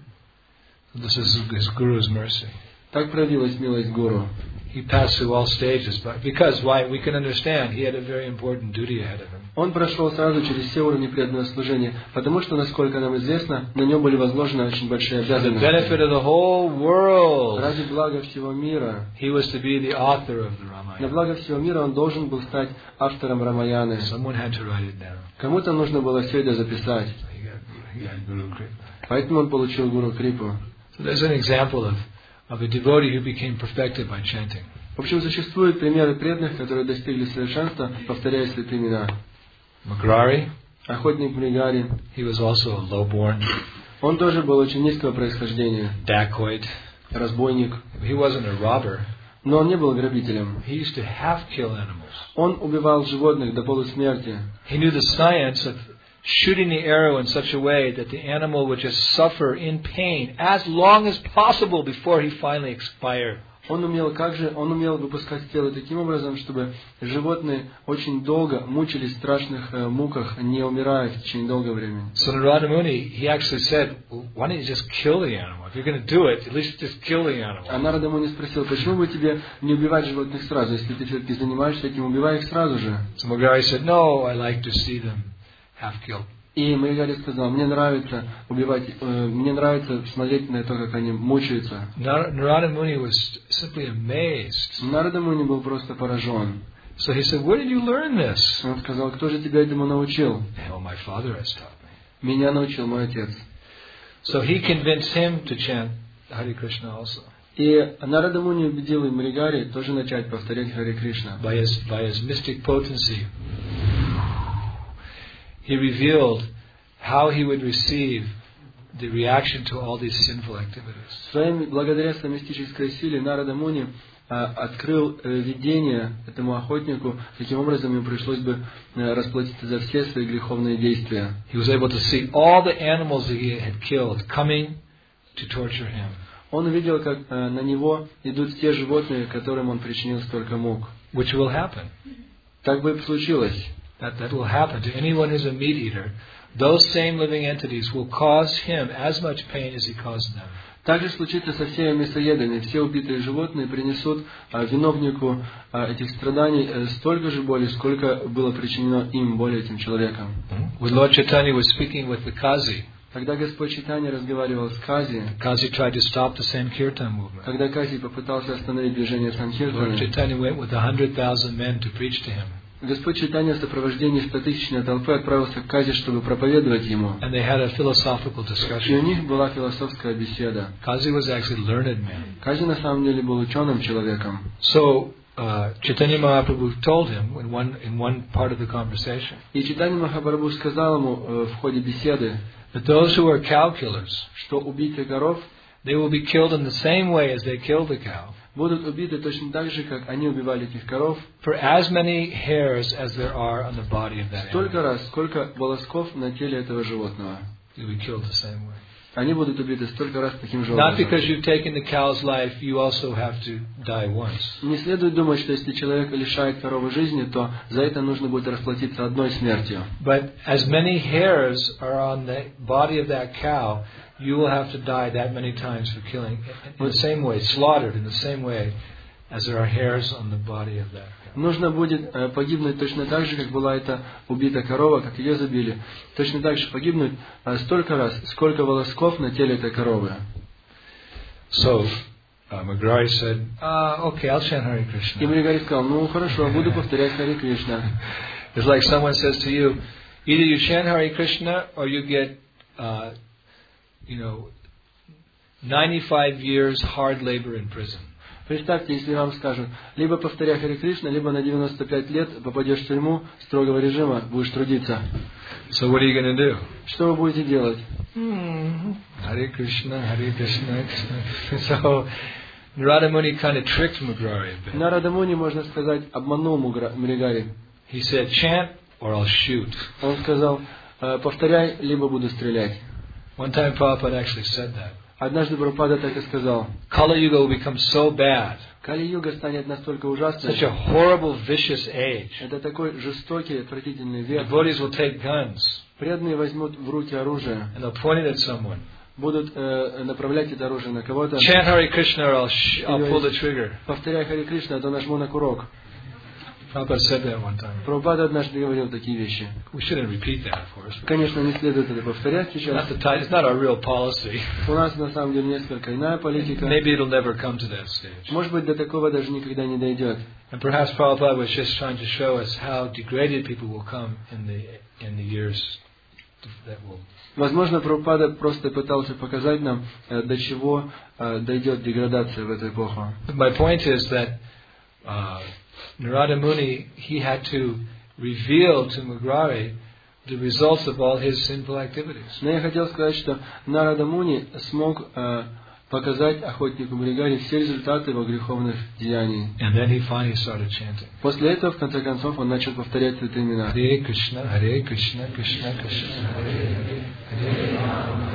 This is his Guru's mercy. Так проявилась милость Гуру. He passed through all stages, but because why? We can understand he had a very important duty ahead of him. Он прошел сразу через все уровни преданного служения, потому что, насколько нам известно, на нем были возложены очень большие For the benefit обязанности. of the whole world, Ради блага всего мира, he was to be the author of the на Ramayana. благо всего мира он должен был стать автором Рамаяны. Someone had to write it down. Кому-то нужно было все это записать. So he got Guru Kripa. Поэтому он получил Гуру Крипу. So there's an example of a devotee who became perfected by chanting. В общем, существуют примеры преданных, которые достигли совершенства, повторяя святые имена. Magrari, Охотник Мригари, he was also a low-born он тоже был очень низкого происхождения, dacoit. разбойник, He wasn't a robber. но он не был грабителем. He used to half-kill animals. Он убивал животных до полусмерти. He knew the science of shooting the arrow in such a way that the animal would just suffer in pain as long as possible before he finally expired. Он умел выпускать стрелы таким образом, чтобы животные очень долго мучились в страшных муках, не умирая в течение долгого времени. So Narada Muni, he actually said, why don't you just kill the animal? If you're going to do it, at least just kill the animal. А Нарада Муни спросил, почему бы тебе не убивать животных сразу, если ты все-таки занимаешься этим, убивай их сразу же. So Magrari said, no, I like to see them half-killed. И Мригари сказал, мне нравится убивать, мне нравится смотреть на то, как они мучаются. Narada Muni was simply amazed. Нарада Муни был просто поражен. So he said, where did you learn this? Он сказал, кто же тебя этому научил? Oh, my father has taught me. Меня научил мой отец. So he convinced him to chant Hare Krishna also. И Нарада Муни убедил и Мригари тоже начать повторять Харе Кришна. By his mystic potency, he revealed how he would receive the reaction to all these sinful activities. Благодаря своей мистической силе Нарада Муни открыл видение этому охотнику, каким образом ему пришлось бы расплатиться за все свои греховные действия. He was able to see all the animals that he had killed coming to torture him. Он увидел, как на него идут те животные, которым он причинил столько мук. Which will happen. Так бы и случилось. That will happen to anyone who's a meat eater. Those same living entities will cause him as much pain as he caused them. Так же случится со всеми мясоедами. Все убитые животные принесут виновнику этих страданий столько же боли, сколько было причинено им боли этим человеком. When Lord Chaitanya was speaking with the Kazi, Когда Господь Чайтанья разговаривал с Кази, Kazi tried to stop the Sankirtan movement. когда Кази попытался остановить движение Lord Санкиртана, Chaitanya went with 100,000 men to preach to him. Господь Чайтанья в сопровождении 100-тысячной толпы отправился к Кази, чтобы проповедовать ему. And they had a philosophical И у discussion. них была философская беседа. Kazi was actually a learned man. Кази на самом деле был ученым человеком. So Chaitanya Mahaprabhu told him in one part of the conversation И Чайтанья Махапрабху сказал ему в ходе беседы, that those who are cow killers, что убийцы коров they will be killed in the same way as they killed the cow. будут убиты точно так же, как они убивали этих коров. For as many hairs as there are on the body of that Столько animal, раз, сколько волосков на теле этого животного. you'll be killed the same way. Они будут убиты столько раз таким же Not образом. because you've taken the cow's life, you also have to die once. Не следует думать, что если человек лишает коровы жизни, то за это нужно будет расплатиться одной смертью. But as many hairs are on the body of that cow, you will have to die that many times for killing in the same way, slaughtered in the same way as there are hairs on the body of that cow. Нужно будет погибнуть точно так же, как была эта убита корова, как ее забили. Точно так же погибнуть столько раз, сколько волосков на теле этой коровы. So, McGrory said, okay, I'll chant Hare Krishna. И Мригари сказал, ну хорошо, буду повторять Харе Кришна. It's like someone says to you, either you chant Hare Krishna or you get, 95 years hard labor in prison. Представьте, если вам скажут, либо повторяй Харе Кришна, либо на 95 лет попадешь в тюрьму строгого режима, будешь трудиться. So what are you going to do? Что вы будете делать? Hare Krishna, Hare Krishna, Krishna. So Narada Muni kind of tricked McGrory a bit. Нарада Муни, можно сказать, обманул Мригари. He said, chant or I'll shoot. Он сказал, повторяй, либо буду стрелять. One time Prabhupada actually said that. Однажды Прабхупада так и сказал. Kali Yuga will become so bad. Кали-юга станет настолько ужасной. Such a horrible, vicious age. Это такой жестокий, отвратительный век. Devotees will take guns. Преданные возьмут в руки оружие. And they'll point it at someone. Будут направлять это оружие на кого-то. Chant Hare Krishna or I'll pull the trigger. Повторяй Харе Кришна, а то нажму на курок. Prabhupada said that one time. Прабхупада однажды говорил такие вещи. We shouldn't repeat that, of course. Конечно, не следует это повторять сейчас. It's not our real policy. У нас на самом деле несколько иная политика. Maybe it'll never come to that stage. Может быть, до такого даже никогда не дойдет. And perhaps Prabhupada was just trying to show us how degraded people will come in the years that will. Возможно, Прабхупада просто пытался показать нам, до чего дойдет деградация в эту эпоху. My point is that Narada Muni, he had to reveal to Mugrari the results of all his sinful activities. Но я хотел сказать, что Нарада Муни смог показать охотнику Мригари все результаты его греховных деяний. And then he finally started chanting. После этого, в конце концов, он начал повторять эти имена. Hare Krishna, Hare Krishna, Krishna Krishna, Hare Hare.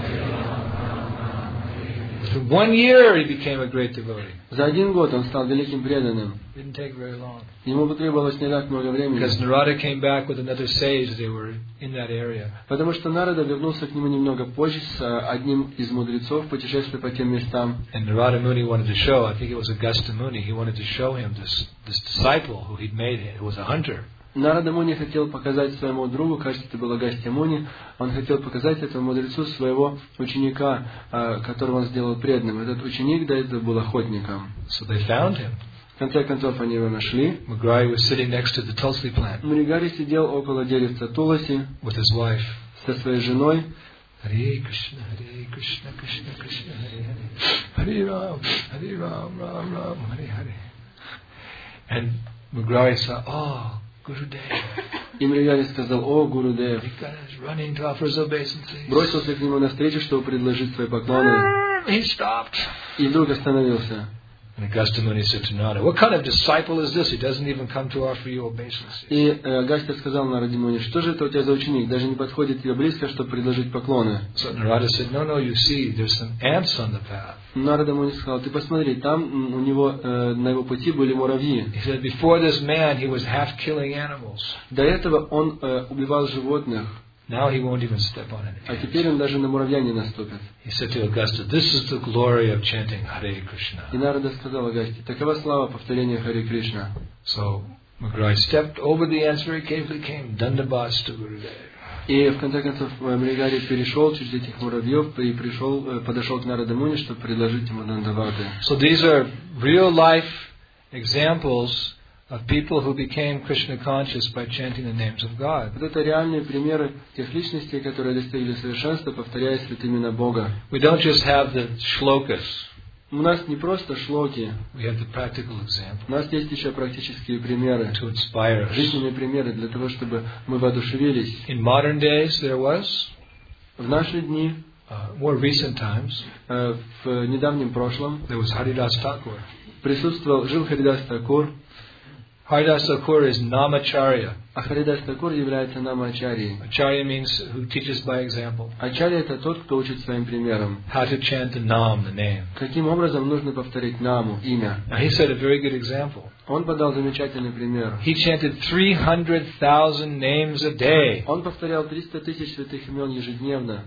For 1 year he became a great devotee. За 1 год он стал великим преданным. Didn't take very long. Ему потребовалось не так много времени. Because Narada came back with another sage. They were in that area. Потому что Нарада вернулся к нему немного позже с одним из мудрецов, путешествуя по тем местам. And Narada Muni wanted to show, I think it was Augusta Muni, he wanted to show him this disciple who he'd made, who was a hunter. Нарада Муни хотел показать своему другу, кажется, это был Агастья Муни, он хотел показать этому мудрецу своего ученика, которого он сделал преданным. Этот ученик до этого был охотником. So they found him. В конце концов, они его нашли. Mugrari was sitting next to the Tulsi plant. Мригари сидел около деревца Туласи with his wife. Со своей женой. Hare Krishna, Hare Krishna, Krishna Krishna, Hare Hare, Hare Ram, Hare Ram, Ram Ram, Hare Hare. And Mugrari said, "Oh, Gurudev." И Мригари сказал, о, Гурудев. Бросился к нему навстречу, чтобы предложить свои поклоны. И вдруг остановился. And Agastya Muni said to Narada, "What kind of disciple is this? He doesn't even come to offer you obeisances." И Агастья сказал Нараде Муни, что же это у тебя за ученик? Даже не подходит тебе близко, чтобы предложить поклоны. So Narada said, "No, you see, there's some ants on the path." Нарада Муни сказал, ты посмотри, там у него на его пути были муравьи. He said, "Before this man, he was half killing animals." До этого он убивал животных. Now he won't even step on an ant. А теперь он даже на муравья не наступит. He said to Agastya, "This is the glory of chanting Hare Krishna." И Нарада сказал Агастье, такова слава повторения Харе Кришна. So Mugrari stepped over the ants very carefully, came Dandabas to Gurudev. И в конце концов Мригари перешел через этих муравьев и подошел к Нараде Муни, чтобы предложить ему дандаваты. So these are real life examples of people who became Krishna conscious by chanting the names of God. Вот это реальные примеры тех личностей, которые достигли совершенства, повторяя святые имена Бога. We don't just have the shlokas. У нас не просто шлоки. We have the practical example. У нас есть еще практические примеры, to inspire us. Жизненные примеры для того, чтобы мы воодушевились. In modern days, there was. В наши дни, more recent times, в недавнем прошлом, there was Haridas Thakur. жил Харидас Такур. Haridas Thakur is Namacharya. А Харидас Такур является намачарьей. Acharya means who teaches by example. Ачарья — это тот, кто учит своим примером. How to chant the Nam, the name. Каким образом нужно повторить наму, имя. Now he set a very good example. Он подал замечательный пример. He chanted 300,000 names a day. Он повторял 300 тысяч святых имен ежедневно.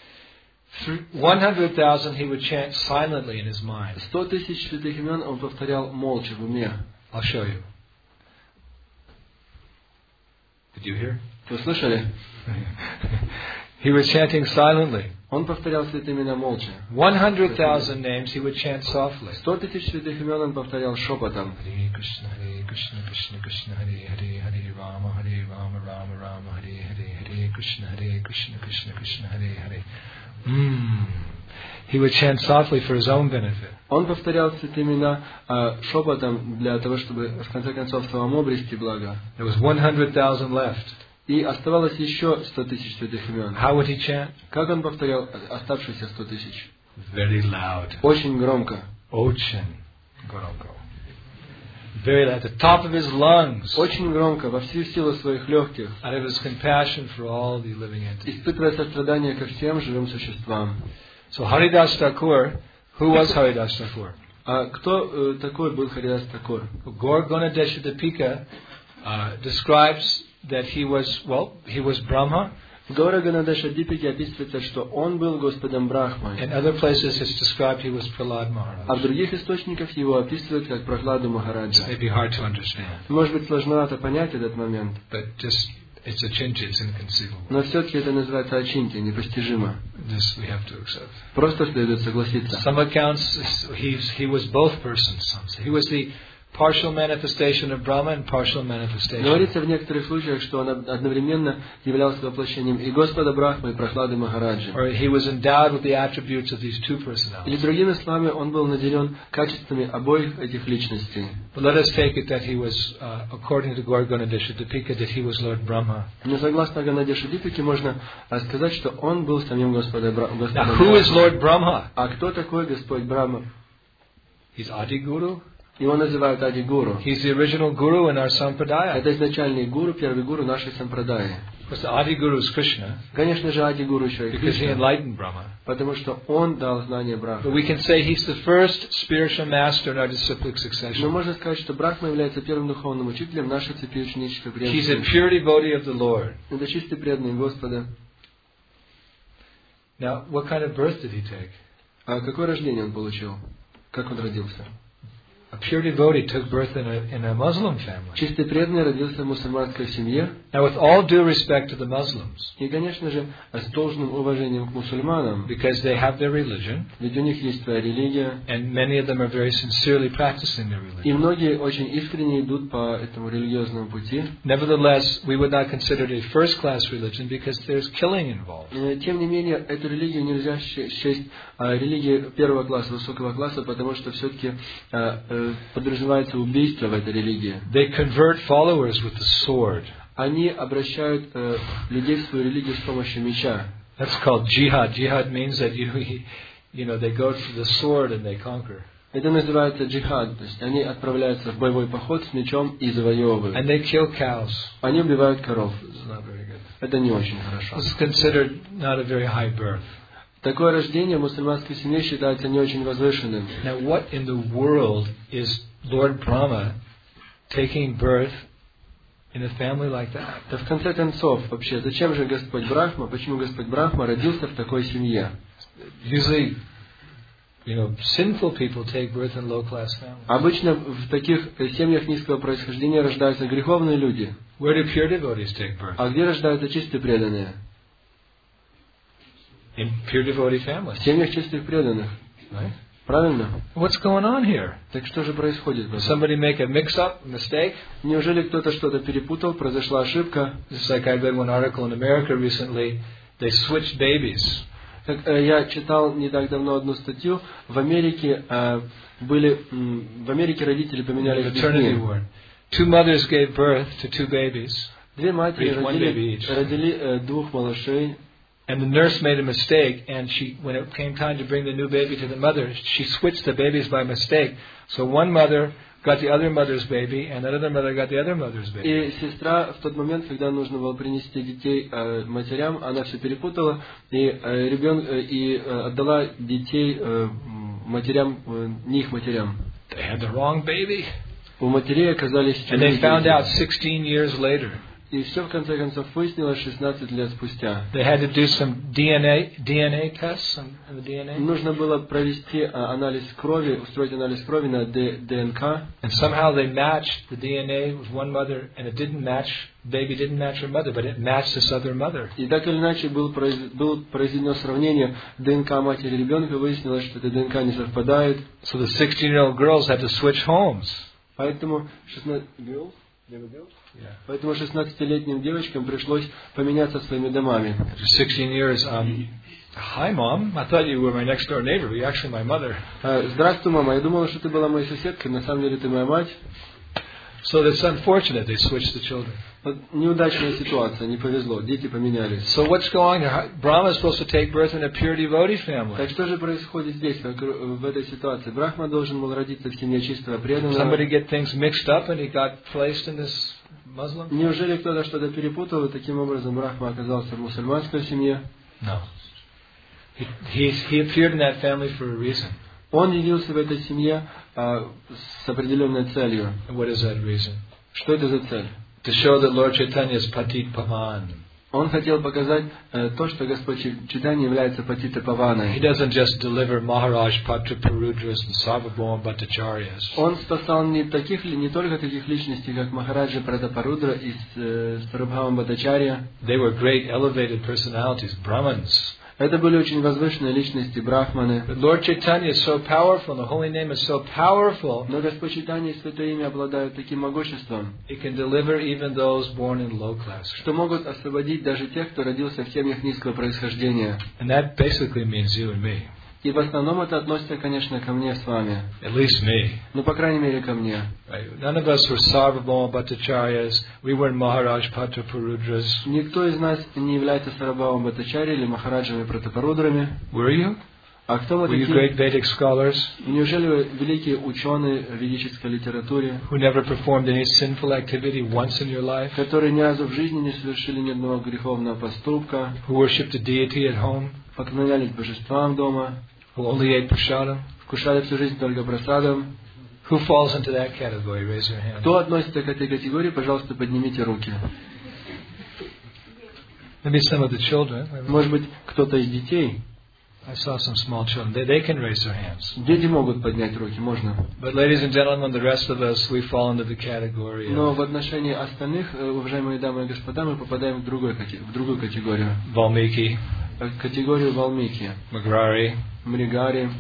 100,000 he would chant silently in his mind. 100 тысяч святых имен он повторял молча в уме. I'll show you. Did you hear? Вы слышали? He was chanting silently. Он повторял святые имена молча. 100,000 names he would chant softly. 100 тысяч святых имен он повторял шепотом. Hare Krishna, Krishna Krishna, Hare Hare, Hare Rama, Rama Rama, Hare Hare, Hare Krishna, Krishna Krishna, Hare Hare. He would chant softly for his own benefit. Он повторял святые имена шепотом для того, чтобы в конце концов самому обрести благо. There was 100,000 left. И оставалось еще 100 тысяч святых имен. How would he chant? Как он повторял оставшиеся 100 тысяч? Very loud. Очень громко. Очень громко. Very loud, at the top of his lungs. Очень громко, во всю силу своих легких. Out of his compassion for all the living entities. Испытывая сострадание ко всем живым существам. So Haridas Thakur, who was Haridas Thakur? Кто такой был Харидас Такур? Gaur Ganadeshadipika describes that he was Brahma. В Гаура Ганадешадипике описывается, что он был Господом Брахмой. In other places it's described he was Prahlad Maharaj. А в других источниках его описывают как Прахладу Махараджа. It may be hard to understand. Может быть, сложновато понять этот момент. But just it's achintya, it's inconceivable. Но все-таки это называется ачинтия, непостижимо. This we have to accept. Просто следует согласиться. Some accounts he was both persons. Some say he was the partial manifestation of Brahma and partial manifestation. Говорится в некоторых случаях, что он одновременно являлся воплощением и Господа Брахмы, и Прахлады Махараджи. Or he was endowed with the attributes of these two personalities. Или другими словами, он был наделен качествами обоих этих личностей. But let us take it that he was, according to Gaur Ganadeshadipika, that he was Lord Brahma. Но согласно Ганадешадипике можно сказать, что он был самим Господом Брахмой. Now, who is Lord Brahma? А кто такой Господь Брахма? He's Adi Guru. Его называют Ади Гуру. He's the original guru in our sampradaya. Это изначальный гуру, первый гуру нашей сампрадаи. Because the Adi Guru is Krishna. Конечно же, Ади Гуру еще и Because he Кришна, enlightened Brahma. потому что он дал знание Брахмы. But we can say he's the first spiritual master in our disciplic succession. Но можно сказать, что Брахма является первым духовным учителем нашей цепи ученической He's a преданности. pure devotee of the Lord. Это чистый преданный Господа. Now, what kind of birth did he take? А какое рождение он получил? Как он родился? A pure devotee took birth in a Muslim family. Чистый преданный родился в мусульманской семье. Now, with all due respect to the Muslims, И, конечно же, с должным уважением к мусульманам, because they have their religion, ведь у них есть своя религия, and many of them are very sincerely practicing their и religion. многие очень искренне идут по этому религиозному пути. Nevertheless, we would not consider it a first-class religion because there's killing involved. Тем не менее, эту религию нельзя счесть религией первого класса, высокого класса, потому что все-таки подразумевается убийство в этой религии. They convert followers with the sword. Они обращают людей в свою религию с помощью меча. That's called jihad. Jihad means that they go to the sword and they conquer. Это называется джихад, то есть они отправляются в боевой поход с мечом и завоевывают. And they kill cows. Они убивают коров. This is not very good. Это не очень хорошо. This is considered not a very high birth. Такое рождение в мусульманской семье считается не очень возвышенным. Now, what in the world is Lord Brahma taking birth in a family like that? Да в конце концов, вообще, зачем же Господь Брахма, почему Господь Брахма родился в такой семье? Usually, sinful people take birth in low-class families. Обычно в таких семьях низкого происхождения рождаются греховные люди. Where do pure devotees take birth? А где рождаются чистые преданные? In pure devotee families. В семьях чистых преданных. Right? Правильно? What's going on here? Так что же происходит? Somebody make a mix-up, mistake? Неужели кто-то что-то перепутал, произошла ошибка? Just like I read one article in America recently, they switched babies. Я читал не так давно одну статью. В Америке родители поменялись детьми. Two mothers gave birth to two babies. Две матери родили двух малышей. And the nurse made a mistake, and when it came time to bring the new baby to the mother, she switched the babies by mistake. So one mother got the other mother's baby, and another mother got the other mother's baby. И сестра в тот момент, когда нужно было принести детей матерям, она все перепутала и отдала детей матерям, не их матерям. They had the wrong baby. У матерей оказались And they found out 16 years later. И все в конце концов выяснилось 16 лет спустя. They had to do some DNA tests on the DNA. Нужно было провести анализ крови, устроить анализ крови на ДНК. And somehow they matched the DNA with one mother, and it didn't match. Baby didn't match her mother, but it matched this other mother. И так или иначе было произведено сравнение ДНК матери и ребенка, выяснилось, что эта ДНК не совпадает. So the 16-year-old girls had to switch homes. Поэтому 16-летним девочкам пришлось поменяться своими домами. After 16 years, hi, Mom. I thought you were my next door neighbor, but you're actually my mother. Здравствуй, мама. Я думала, что ты была моей соседкой, на самом деле ты моя мать. So it's unfortunate they switched the children. Неудачная ситуация, не повезло, дети поменялись. So what's going on? Brahma is supposed to take birth in a pure devotee family. Так что же происходит здесь, в этой ситуации? Брахма должен был родиться в семье чистого преданного. Somebody get things mixed up and he got placed in this Muslim? Неужели кто-то что-то перепутал, и таким образом Брахма оказался в мусульманской семье? No. He appeared in that family for a reason. Он явился в этой семье с определенной целью. And what is that reason? Что это за цель? To show that Lord Chaitanya is Patit Pavan. Он хотел показать то, что Господь Чайтанья является Патита Паваной. He doesn't just deliver Maharaj Patra Parudras and Sarvabhauma Bhattacharyas. Он спасал не только таких личностей, как Махараджа Пратапарудра и Сарвабхаума Бхаттачарья. They were great elevated personalities, Brahmins. Это были очень возвышенные личности, брахманы. But Lord Chaitanya is so powerful, the holy name is so powerful. Но Господь Чайтанья и Святое Имя обладают таким могуществом, It can deliver even those born in low class. что могут освободить даже тех, кто родился в семьях низкого происхождения. And that basically means you and me. И в основном это относится, конечно, ко мне с вами. At least me. Ну, по крайней мере, ко мне. Right. None of us were Sarvabhauma Bhattacharyas. We weren't Maharaj Patra Parudras. Никто из нас не является Сарвабхаумой Бхаттачарьей или Махараджами Пратапарудрами. Were you? А кто мы Were you такие? great Vedic scholars Неужели вы великие ученые в ведической литературе, who never performed any sinful activity once in your life? которые ни разу в жизни не совершили ни одного греховного поступка, Who worshipped a deity at home? поклонялись божествам дома, Who only ate prasadam? вкушали всю жизнь только просадом? Who falls into that category? Raise your hand. Кто относится к этой категории, пожалуйста, поднимите руки. Maybe some of the children. Может быть, кто-то из детей. I saw some small children. They can raise their hands. Дети могут поднять руки, можно. But ladies and gentlemen, the rest of us, we fall into the category Но of в отношении остальных, уважаемые дамы и господа, мы попадаем в другую категорию. Valmiki, Категорию Валмики, Magrari, Мригари,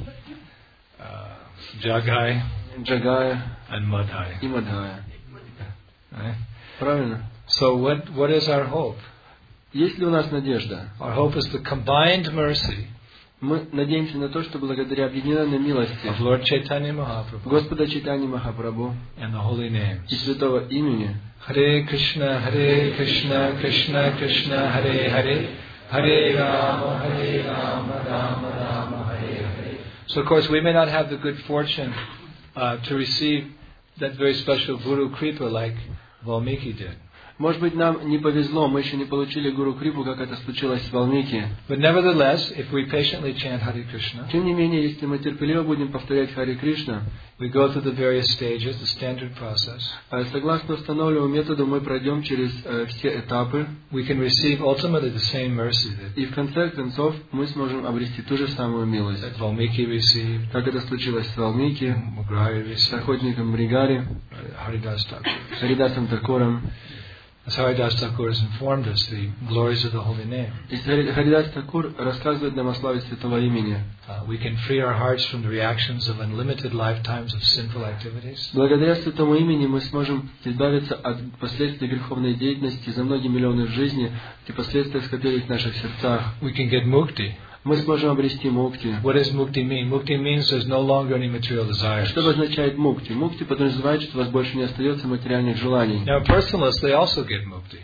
Jagai, Джагая and Madhai. и Мадхая. Right? Правильно? So what is our hope? Есть ли у нас надежда? Our hope is the combined mercy Мы надеемся на то, что благодаря объединенной милости of Lord Chaitanya Mahaprabhu Господа Чайтаньи Махапрабху and the holy names. и святого имени Hare Krishna, Krishna Krishna, Hare Hare, Hare Rama, Rama Rama, Hare Hare. So of course we may not have the good fortune to receive that very special Guru Kripa like Valmiki did. Может быть, нам не повезло, мы еще не получили Гуру Крипу, как это случилось с Валмики. But nevertheless, if we patiently chant Hare Krishna, Тем не менее, если мы терпеливо будем повторять Харе Кришна, we go through the various stages, the standard process, согласно установленному методу, мы пройдем через все этапы, we can receive ultimately the same mercy that и в конце концов мы сможем обрести ту же самую милость. Valmiki received, Как это случилось с Валмики, Magrari с received, охотником Мригари, Haridas Thakur. Харидасом Такуром. As Haridas Thakur has informed us, the glories of the holy name. И Харидас Такур рассказывает нам о славе святого имени. We can free our hearts from the reactions of unlimited lifetimes of sinful activities. Благодаря святому имени мы сможем избавиться от последствий греховной деятельности за многие миллионы жизней, те последствия скопились в наших сердцах. We can get mukti. Мы сможем обрести мукти. What does mukti mean? Mukti means there's no longer any material desires. Что означает мукти? Мукти подразумевает, что у вас больше не остается материальных желаний. Now, personalists, they also get mukti.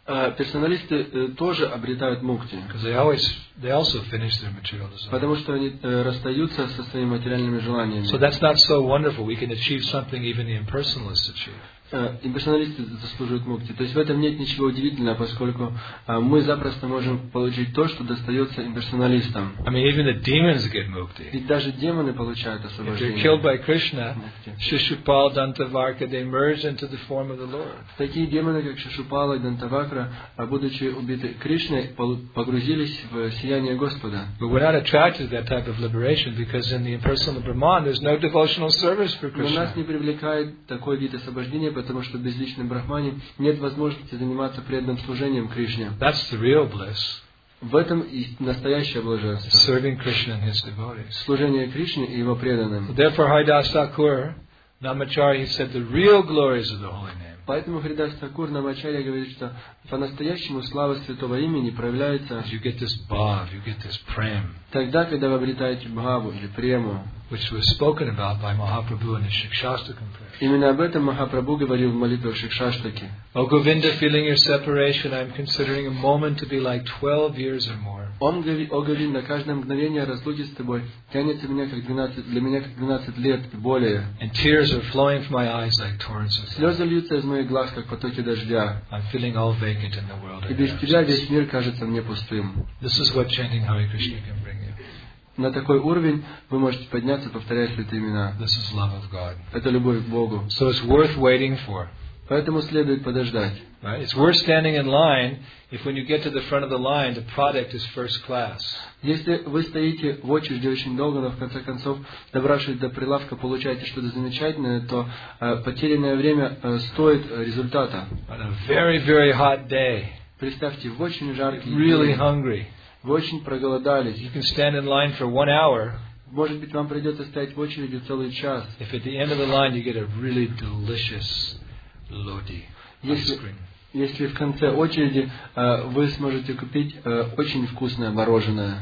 Персоналисты тоже обретают мукти, because they also finish their material desires. потому что они расстаются со своими материальными желаниями. So that's not so wonderful. We can achieve something even the impersonalists achieve. Имперсоналисты заслуживают мукти. То есть в этом нет ничего удивительного, поскольку мы запросто можем получить то, что достается имперсоналистам. I mean, even the demons get mukti. Ведь даже демоны получают If they're освобождение. killed by Krishna, Shishupal, Dantavarka, they merge into the form of the Lord. Такие демоны, как Шишупала и Дантавакра, будучи убиты Кришной, погрузились в сияние Господа. But we're not attracted to that type of liberation because in the impersonal Brahman, there's no devotional service for Но нас Krishna. не привлекает такой вид освобождения, потому что в безличном Брахмане нет возможности заниматься преданным служением Кришне. That's the real bliss. В этом и настоящее блаженство. Serving Krishna and his devotees. Служение Кришне и его преданным. Therefore, Haridas Thakur, Namacharya, he said the real glories of the holy name. Поэтому Харидас Такур Намачарья говорит, что по-настоящему слава святого имени проявляется You get this bhav, you get this prem, тогда, когда вы обретаете бхаву или прему. which was spoken about by Mahaprabhu in his Shikshastakam prayer. Именно об этом Махапрабху говорил в молитвах Шикшаштаки. O Govinda, feeling your separation, I am considering a moment to be like 12 years or more. О Говинда, каждое мгновение разлуки с тобой тянется для меня как 12 лет и более. And tears are flowing from my eyes like torrents of blood. Слезы льются из моих глаз, как потоки дождя. I'm feeling all vacant in the world. И без тебя весь мир кажется мне пустым. This is what chanting Hare Krishna can bring you. На такой уровень вы можете подняться, повторяя святые имена. This is love of God. Это любовь к Богу. So it's worth waiting for. Поэтому следует подождать. Right? It's worth standing in line if when you get to the front of the line, the product is first class. Если вы стоите в очереди очень долго, но в конце концов, добравшись до прилавка, получаете что-то замечательное, то потерянное время стоит результата. On a very, very hot day, Представьте, в очень жаркий really день, hungry, вы очень проголодались. you can stand in line for 1 hour. Может быть, вам придется стоять в очереди целый час. If at the end of the line you get a really delicious lodi ice cream. Если в конце очереди вы сможете купить очень вкусное мороженое.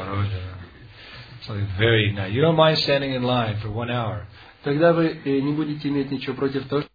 Something very nice. You don't mind standing in line for 1 hour. Тогда вы не будете иметь ничего против того,